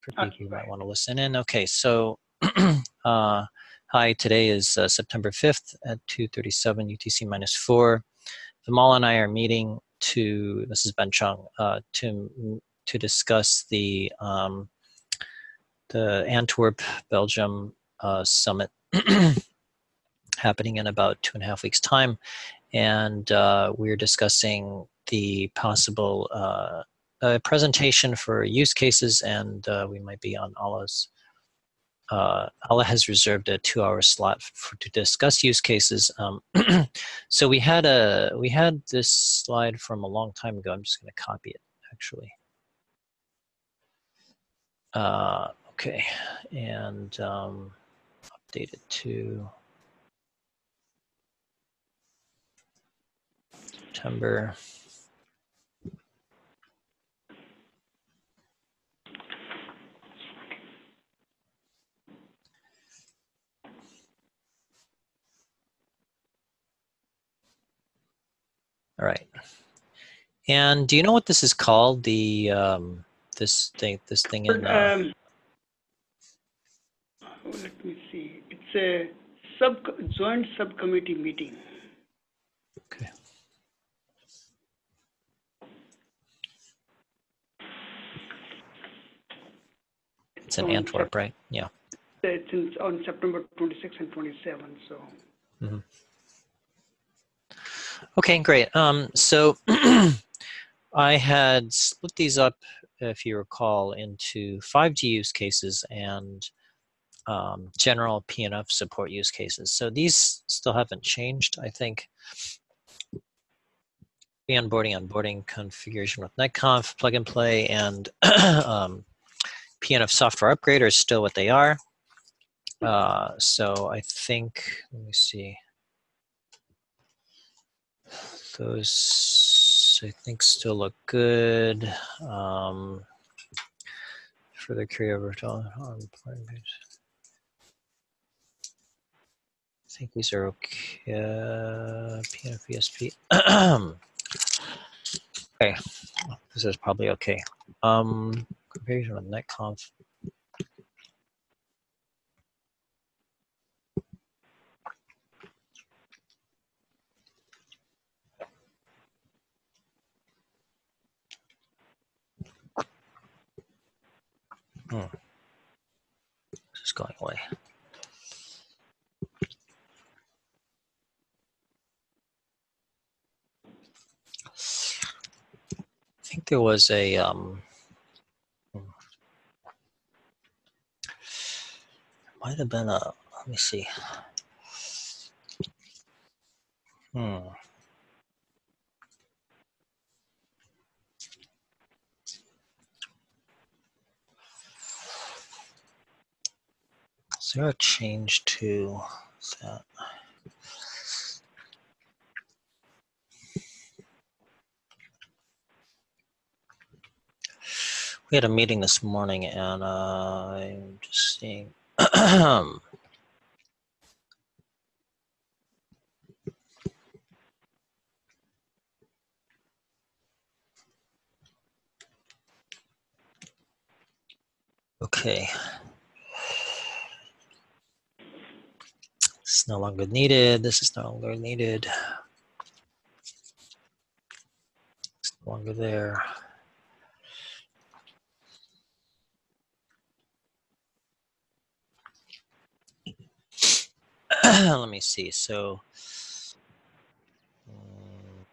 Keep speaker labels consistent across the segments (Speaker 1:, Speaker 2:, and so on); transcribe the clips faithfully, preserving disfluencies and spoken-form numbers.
Speaker 1: for people who might want to listen in. Okay, so uh, hi, today is uh, September fifth at two thirty-seven U T C minus four. Vimal and I are meeting to, this is Ben Chung, uh, to, to discuss the, um, the Antwerp, Belgium uh, summit happening in about two and a half weeks time. And uh, we're discussing the possible uh, uh, presentation for use cases, and uh, we might be on Allah's. Uh, Allah has reserved a two-hour slot for, to discuss use cases. Um, so we had a we had this slide from a long time ago. I'm just going to copy it, actually. Uh, okay, and um, update it to September. All right. And do you know what this is called? The um, this thing, this thing in. Uh,
Speaker 2: um, let me see. It's a sub joint subcommittee meeting.
Speaker 1: Okay. It's in Antwerp, right? Yeah.
Speaker 2: It's in, on September twenty-sixth and twenty-seventh. So.
Speaker 1: Mm-hmm. Okay, great. Um, so I had split these up, if you recall, into five G use cases and um, general P N F support use cases. So these still haven't changed, I think. Onboarding, onboarding, configuration with NetConf, plug and play, and um, P N F software upgrade are still what they are. Uh, so I think, let me see. Those, I think, still look good. Um, further carryover to on important page. I think these are okay. Uh, P N F E S P. Okay, this is probably okay. Um, comparison with NetConf. Hmm. This is going away. I think there was a um, might have been a, let me see. Hmm. Is there a change to that? We had a meeting this morning, and uh, I'm just seeing. Okay. This is no longer needed. This is no longer needed. It's no longer there. Let me see. So, um,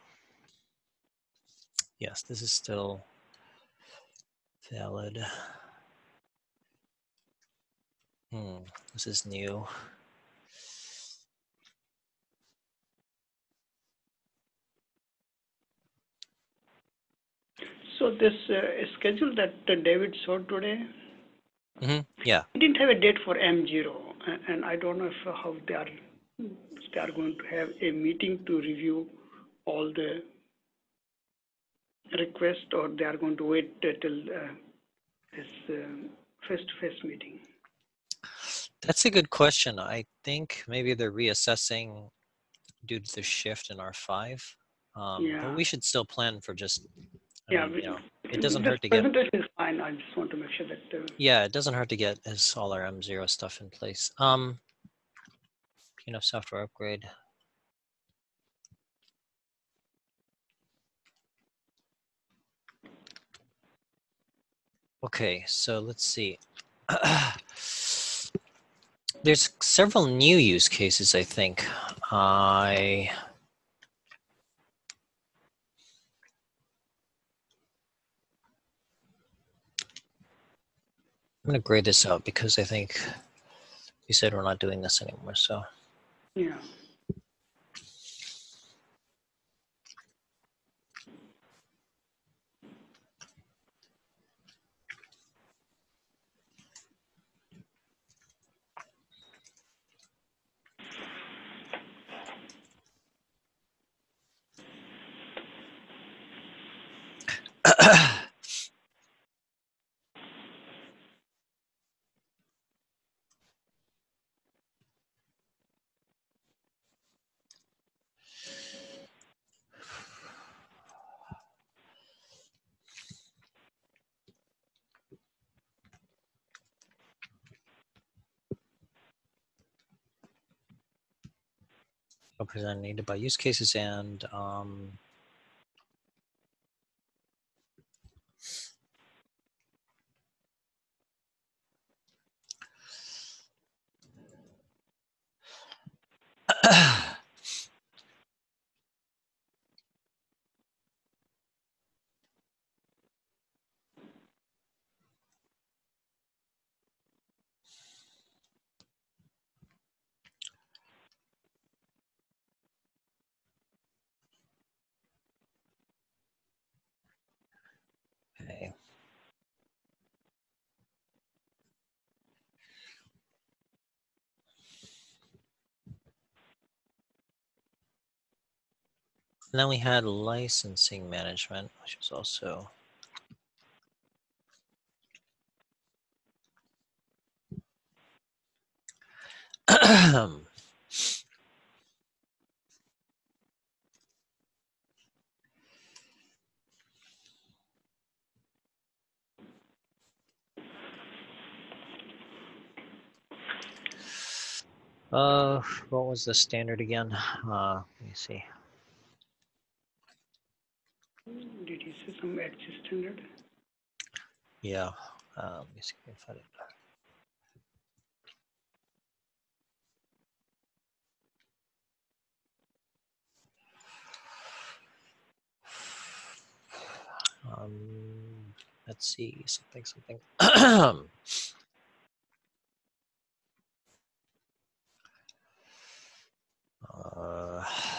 Speaker 1: yes, this is still valid. Hmm, this is new.
Speaker 2: So this uh, schedule that uh, David showed today,
Speaker 1: Mm-hmm. Yeah.
Speaker 2: he didn't have a date for M zero, and I don't know if, uh, how they are they are going to have a meeting to review all the requests, or they are going to wait uh, till uh, this uh, face-to-face meeting.
Speaker 1: That's a good question. I think maybe they're reassessing due to the shift in R five. Um,
Speaker 2: yeah.
Speaker 1: But we should still plan for just, I
Speaker 2: yeah,
Speaker 1: mean,
Speaker 2: we,
Speaker 1: you know, it doesn't
Speaker 2: This
Speaker 1: hurt to get,
Speaker 2: presentation is fine. I just want to make sure that. Uh,
Speaker 1: yeah, it doesn't hurt to get his all our M zero stuff in place. Um, P N F software upgrade. Okay, so let's see. There's several new use cases, I think. I I'm gonna grade this out because I think you said we're not doing this anymore. So
Speaker 2: yeah.
Speaker 1: present needed by use cases and um, okay. And then we had licensing management, which is also uh, what was the standard again? Uh, let me see.
Speaker 2: Did you see some edge standard?
Speaker 1: Yeah, uh, let me see if I can find it. Um, let's see, something, something. uh,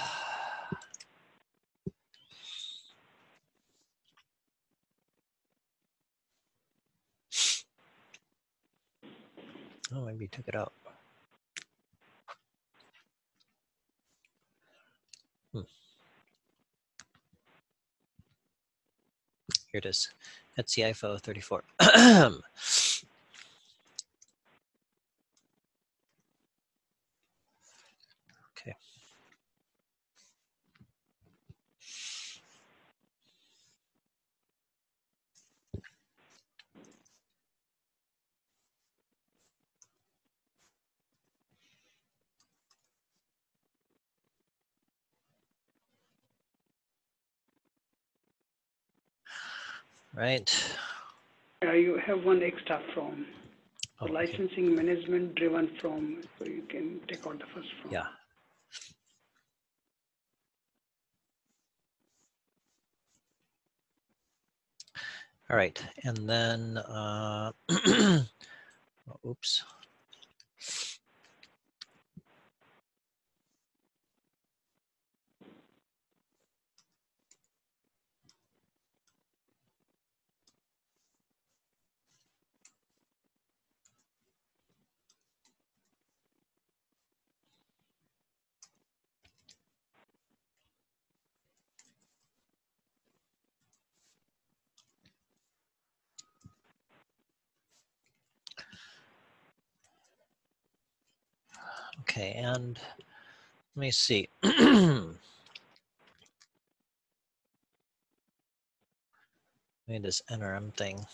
Speaker 1: oh, maybe you took it out. Hmm. Here it is. That's the I F O thirty-four. Okay. Right.
Speaker 2: Uh, you have one extra from
Speaker 1: Oh,
Speaker 2: the
Speaker 1: okay.
Speaker 2: licensing management driven from, so you can take out the first from.
Speaker 1: Yeah. All right, and then, uh, oh, oops. Okay, and let me see. Made this N R M thing.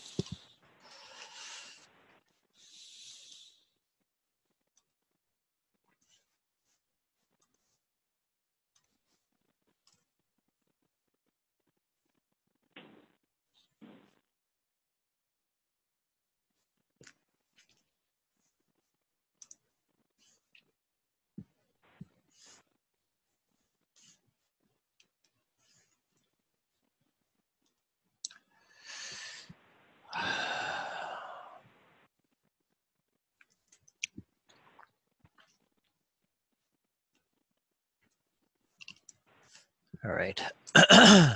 Speaker 1: All right. All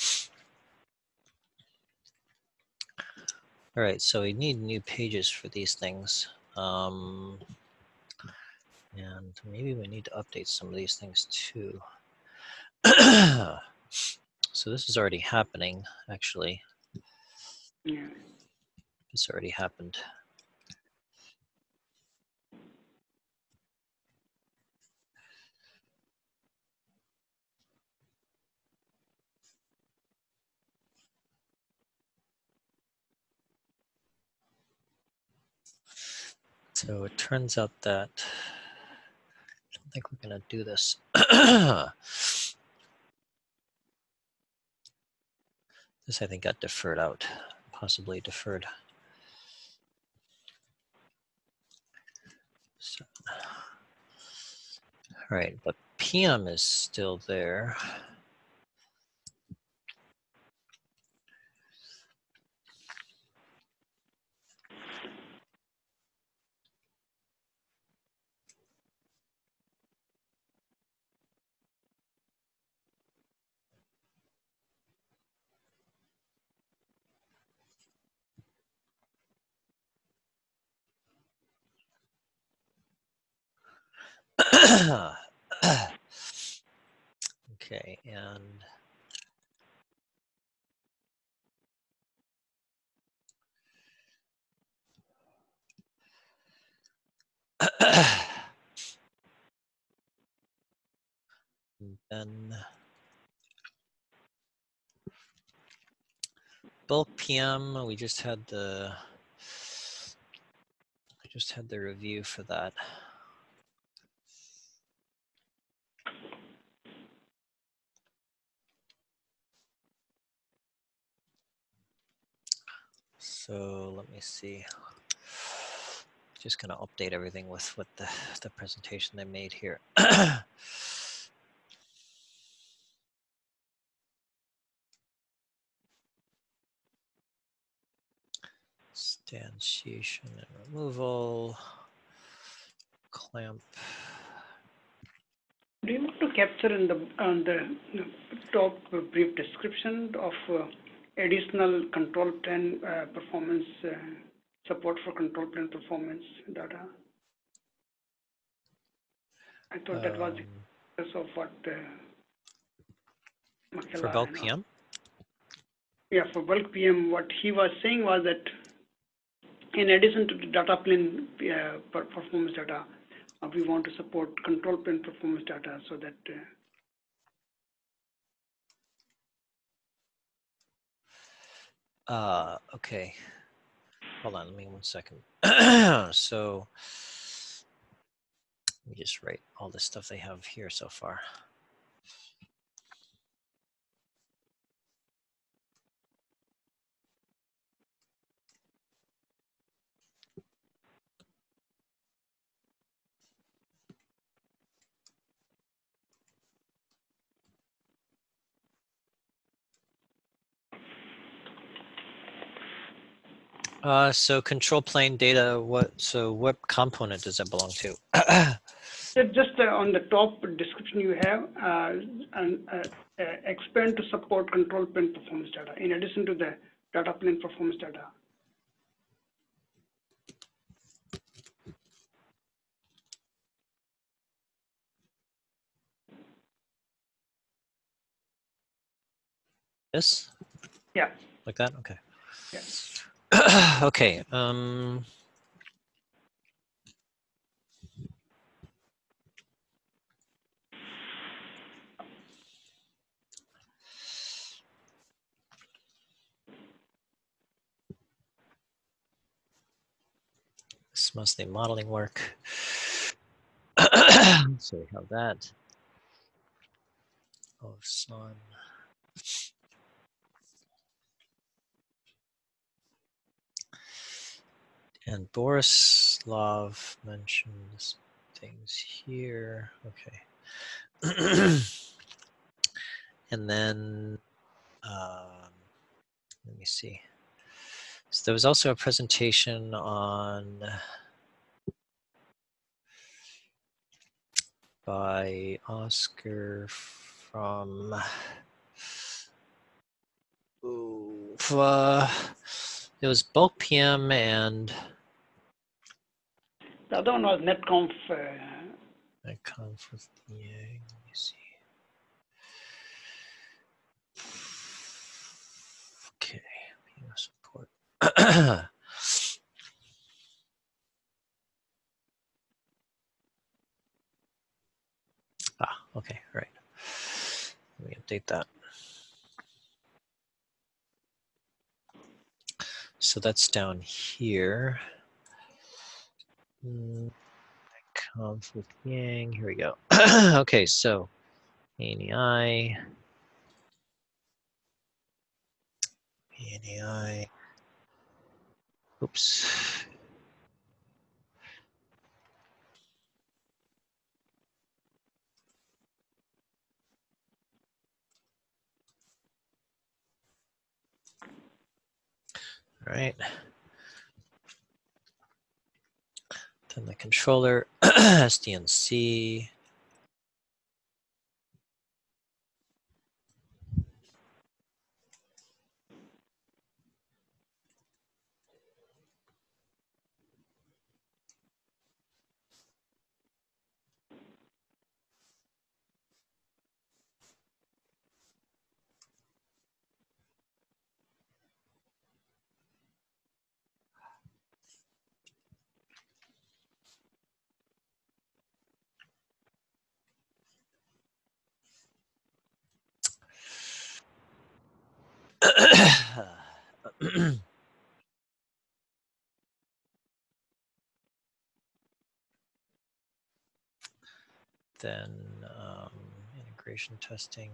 Speaker 1: right, so we need new pages for these things. Um, and maybe we need to update some of these things too. So this is already happening, actually.
Speaker 2: Yeah.
Speaker 1: This already happened. So it turns out that I don't think we're gonna do this. This I think got deferred out, possibly deferred. So, all right, but P M is still there. Okay, and and then bulk P M, we just had the we just had the review for that. So let me see. Just gonna update everything with what the, the presentation they made here. Instantiation and removal, clamp.
Speaker 2: Do you want to capture in the on the top brief description of uh, additional control plane uh, performance uh, support for control plane performance data? I thought that was
Speaker 1: Um,
Speaker 2: because of what uh,
Speaker 1: for
Speaker 2: Makela
Speaker 1: bulk
Speaker 2: and all.
Speaker 1: P M?
Speaker 2: Yeah, for bulk P M, what he was saying was that in addition to the data plane uh, performance data, uh, we want to support control plane performance data so that uh,
Speaker 1: Uh, okay. Hold on, let me one second. So let me just write all the stuff they have here so far. Uh, so control plane data, what, so what component does that belong to?
Speaker 2: just uh, on the top description you have, uh, and uh, uh, expand to support control plane performance data in addition to the data plane performance data.
Speaker 1: This?
Speaker 2: Yeah.
Speaker 1: Like that? Okay.
Speaker 2: Yeah.
Speaker 1: Okay. Um, It's mostly modeling work. So we have that. Oh, son. And Borislav mentions things here. Okay. And then, um, let me see. So there was also a presentation on by Oscar from ooh, uh, it was bulk P M and
Speaker 2: The other one was NetConf. Uh,
Speaker 1: NetConf with Yang. Let me see. Okay, P M support. Ah, okay, right. Let me update that. So that's down here. Conf with Yang. Here we go. Okay, so A N E I. A N E I. Oops. All right. Then the controller, S D N C. Then um, integration testing.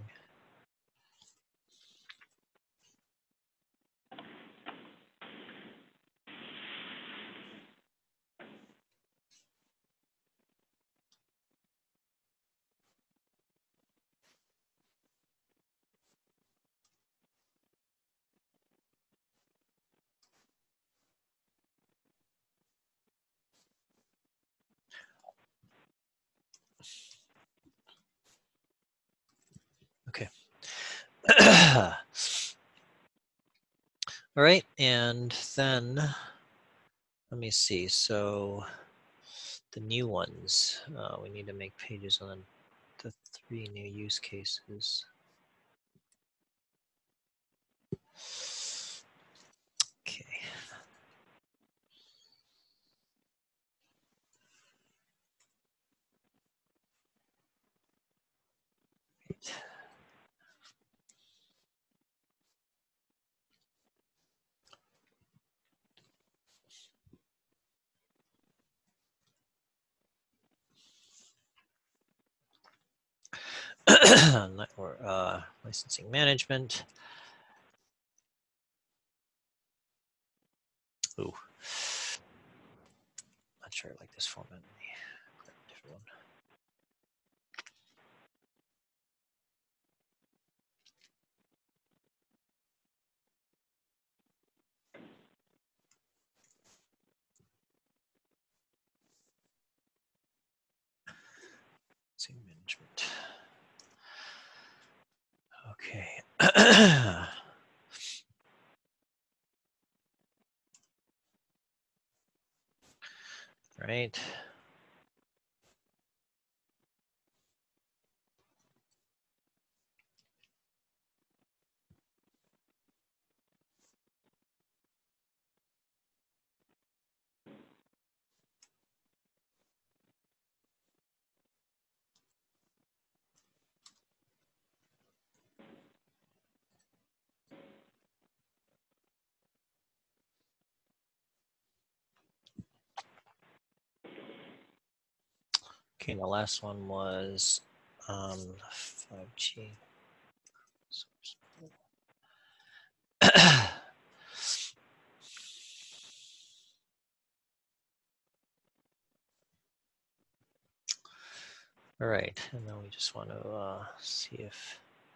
Speaker 1: Okay. All right, and then let me see. So the new ones, uh, we need to make pages on the three new use cases. Okay. Right. Or uh, licensing management. Ooh, not sure I like this format. Let me grab a different one. Licensing management. Okay. Right. Okay, the last one was um, five G. All right, and then we just want to uh, see if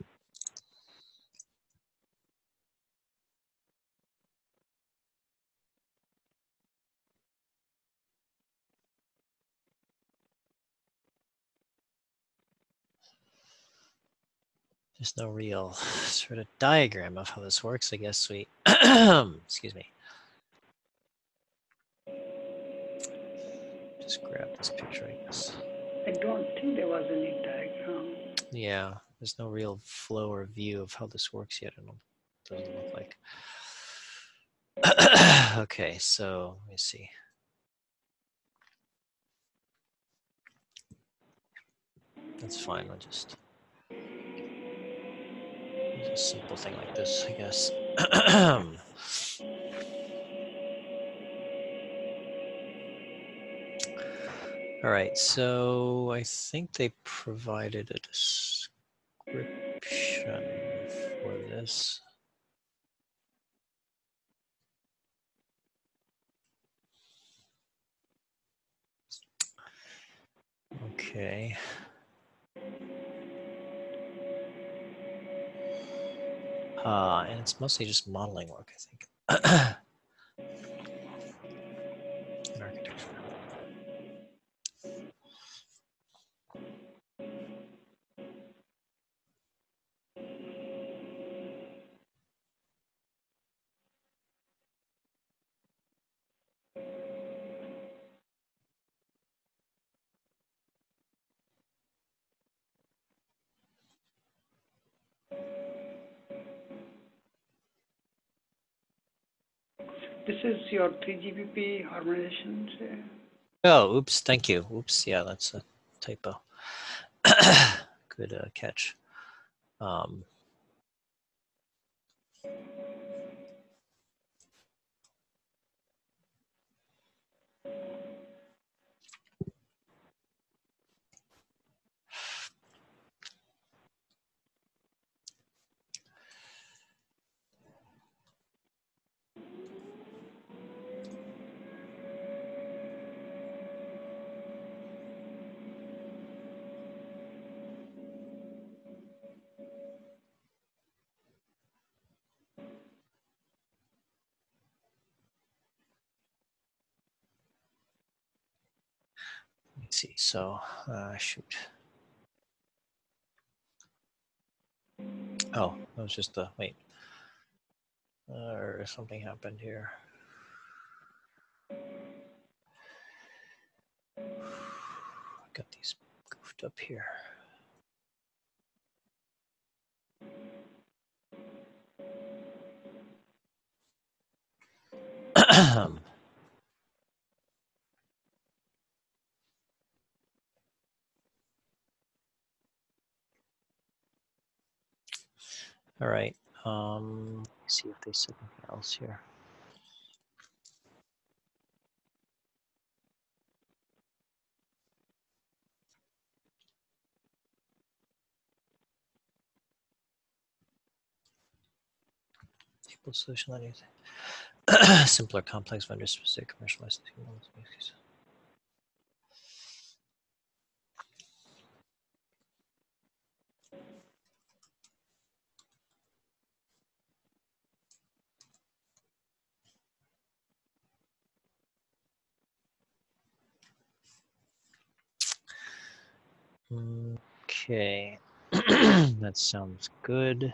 Speaker 1: there's no real sort of diagram of how this works. I guess we, excuse me, just grab this picture, I guess.
Speaker 2: I don't think there was any diagram.
Speaker 1: Yeah, there's no real flow or view of how this works yet. It doesn't look like. Okay, so let me see. That's fine. I'll just use a simple thing like this, I guess. All right, so I think they provided a description for this. Okay. Uh, and it's mostly just modeling work, I think. In architecture.
Speaker 2: This is your three G P P harmonization. Say?
Speaker 1: Oh, oops, thank you. Oops, yeah, that's a typo. Good uh, catch. Um, let me see. So, uh, shoot. Oh, that was just the wait. Uh, or something happened here. I got these goofed up here. All right. Um, let me see if there's something else here. People social anything. Simpler, complex, vendor-specific, commercialized. Okay, that sounds good.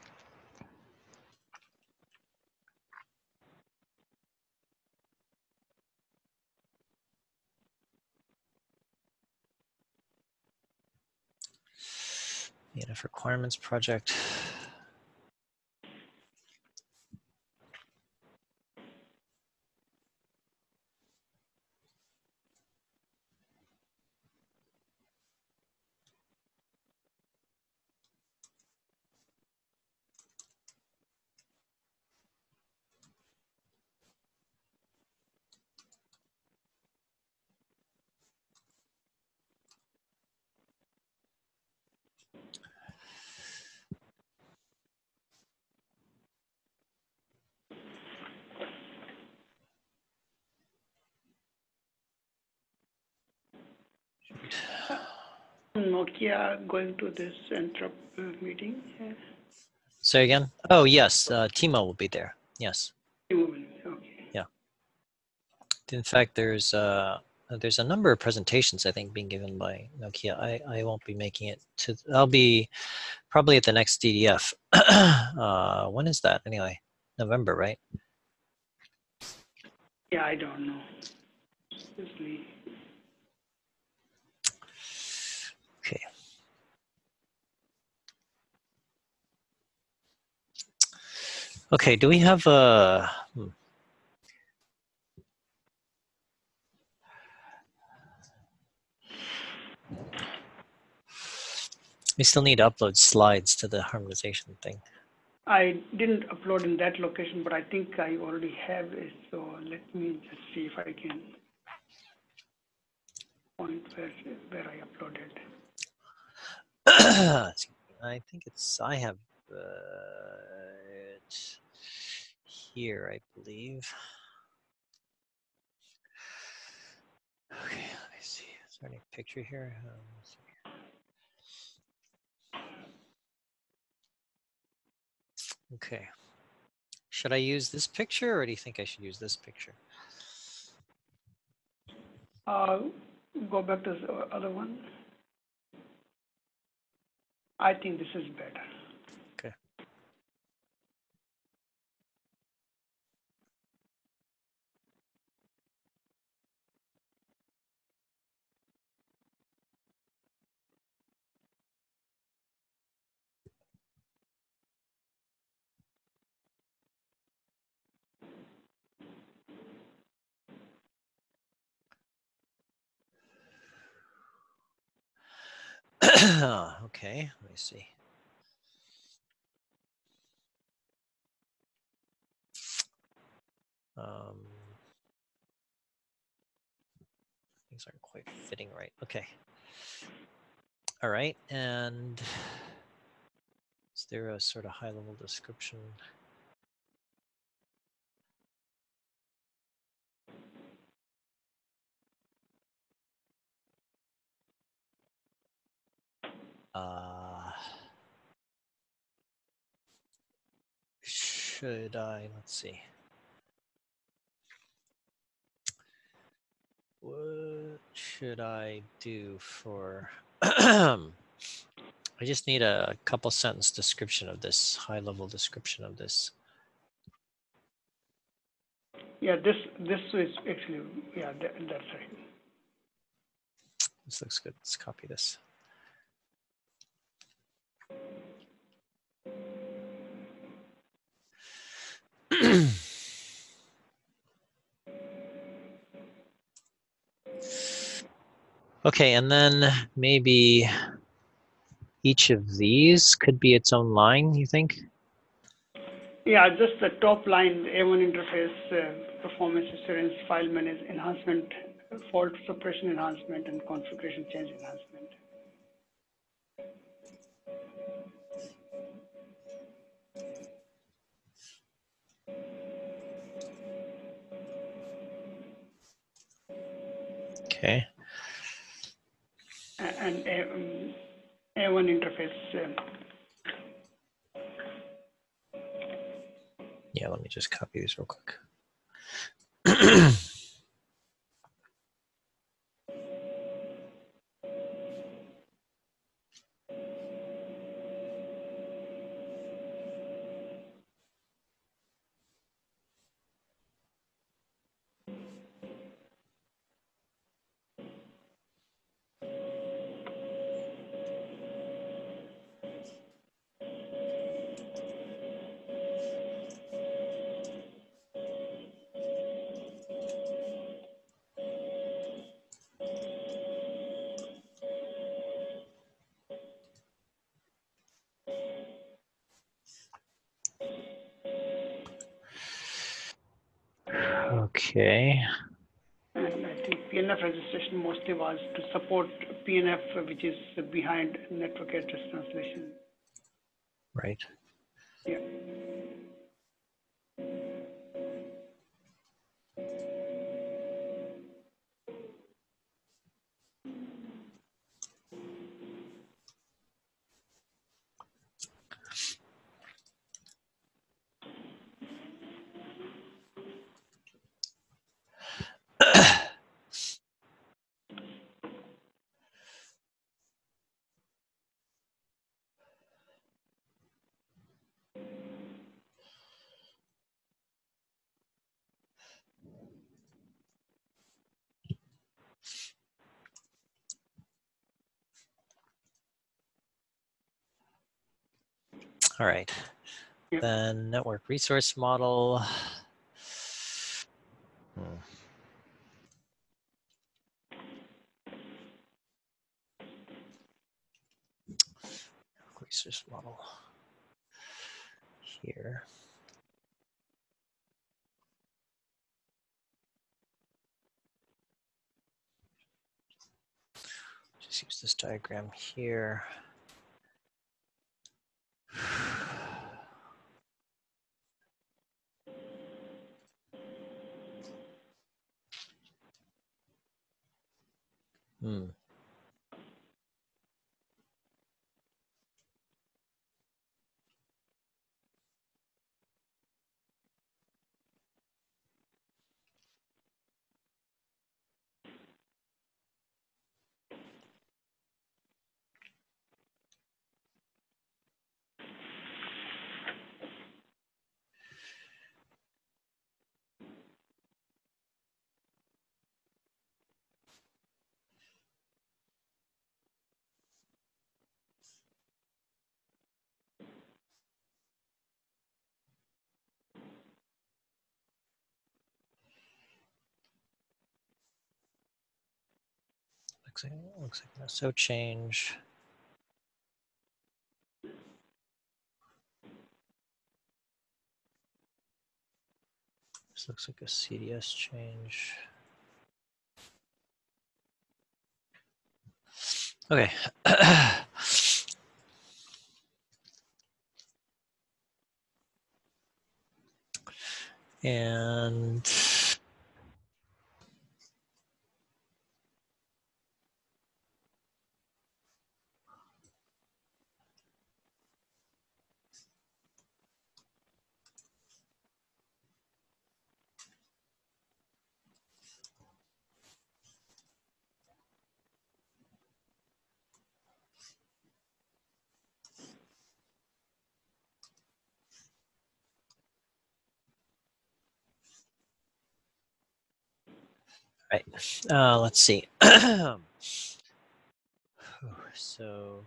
Speaker 1: E N F requirements project.
Speaker 2: Nokia going to this Entrep uh, meeting? Yeah.
Speaker 1: Say again? Oh, yes. Uh, Timo will be there. Yes.
Speaker 2: Okay.
Speaker 1: Yeah. In fact, there's uh, there's a number of presentations, I think, being given by Nokia. I, I won't be making it to, I'll be probably at the next D D F. uh, when is that anyway? November, right?
Speaker 2: Yeah, I don't know. Seriously.
Speaker 1: Okay. Okay, do we have a, hmm. We still need to upload slides to the harmonization thing.
Speaker 2: I didn't upload in that location, but I think I already have it. So let me just see if I can point where, where I uploaded.
Speaker 1: I think it's, I have uh, it here, I believe. Okay, let me see. Is there any picture here? Um, let's see. Okay. Should I use this picture or do you think I should use this picture?
Speaker 2: Uh, go back to the other one. I think this is better.
Speaker 1: Okay. Okay, let me see. Um, things aren't quite fitting right. Okay. All right, and is there a sort of high-level description? Uh, should I, let's see. What should I do for, I just need a couple sentence description of this, high level description of this.
Speaker 2: Yeah, this this is actually, yeah, that, that's right.
Speaker 1: This looks good. Let's copy this. Okay, and then maybe each of these could be its own line, you think?
Speaker 2: Yeah, just the top line, A one interface, uh, performance assurance, file manage enhancement, fault suppression enhancement, and configuration change enhancement.
Speaker 1: Okay.
Speaker 2: And A, um, A one interface. Uh,
Speaker 1: Yeah, let me just copy these real quick. Okay.
Speaker 2: and I think P N F registration mostly was to support P N F, which is behind network address translation.
Speaker 1: Right.
Speaker 2: Yeah.
Speaker 1: All right.
Speaker 2: Yep.
Speaker 1: Then network resource model. Hmm. Resource model here. Just use this diagram here. Hmm. Looks like, looks like an S O change. This looks like a C D S change. Okay. And right. Uh, let's see. So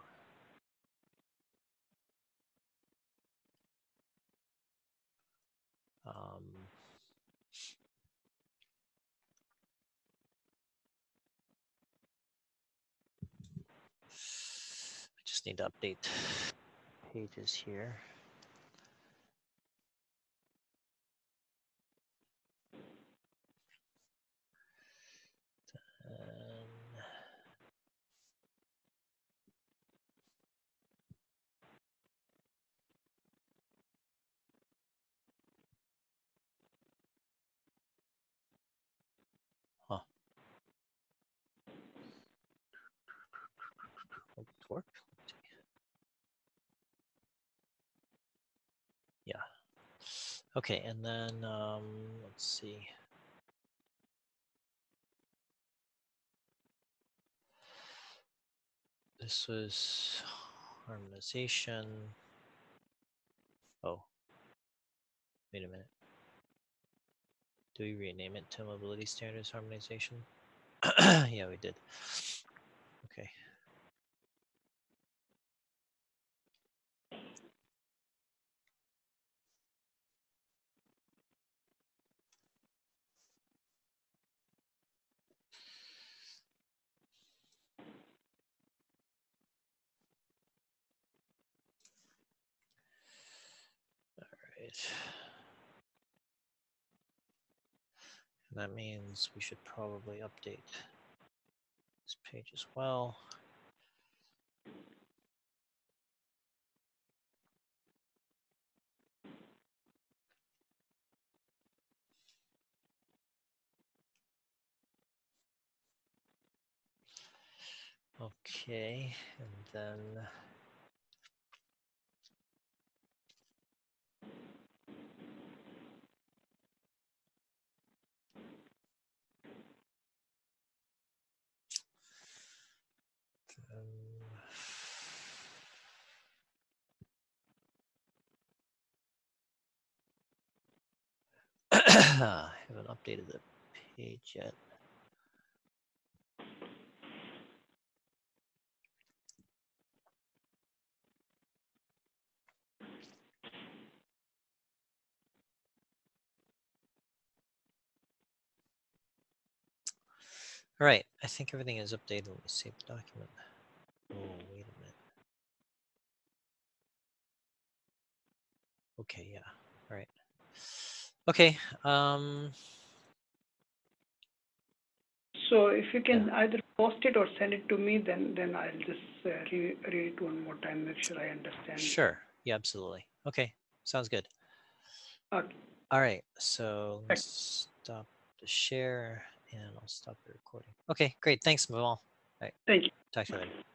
Speaker 1: um, I just need to update pages here. And huh. Hope it worked. Yeah. Okay, and then um, let's see. This was harmonization. Oh, wait a minute. Do we rename it to mobility standards harmonization? Yeah, we did. Okay. All right. And that means we should probably update this page as well. Okay, and then um, I haven't updated the page yet. All right, I think everything is updated. Let me save the document. Oh, wait a minute. Okay, yeah, all right. Okay, um,
Speaker 2: So if you can
Speaker 1: yeah,
Speaker 2: either post it or send it to me, then then I'll just uh, re- read it one more time, make sure I understand.
Speaker 1: sure. Yeah, absolutely. Okay, sounds good.
Speaker 2: Okay.
Speaker 1: All right, so let me
Speaker 2: Right.
Speaker 1: stop the share and I'll stop the recording. Okay, great. Thanks, Mamal. All right,
Speaker 2: Thank you.
Speaker 1: talk to you later.